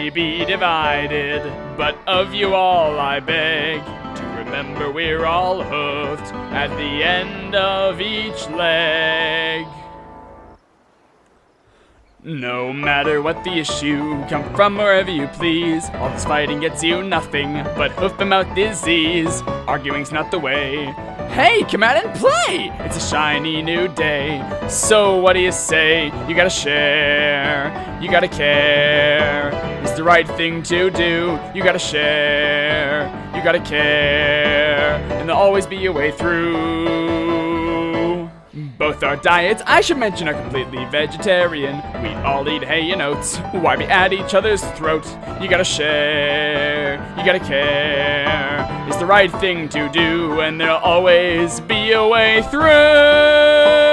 may be divided, but of you all I beg to remember we're all hoofed at the end of each leg. No matter what the issue, come from wherever you please. All this fighting gets you nothing but hoof and mouth disease. Arguing's not the way. Hey, come out and play! It's a shiny new day. So what do you say? You gotta share, you gotta care. It's the right thing to do. You gotta share, you gotta care, and there'll always be a way through. Both our diets, I should mention, are completely vegetarian. We all eat hay and oats. Why be at each other's throat? You gotta share, you gotta care. It's the right thing to do, and there'll always be a way through.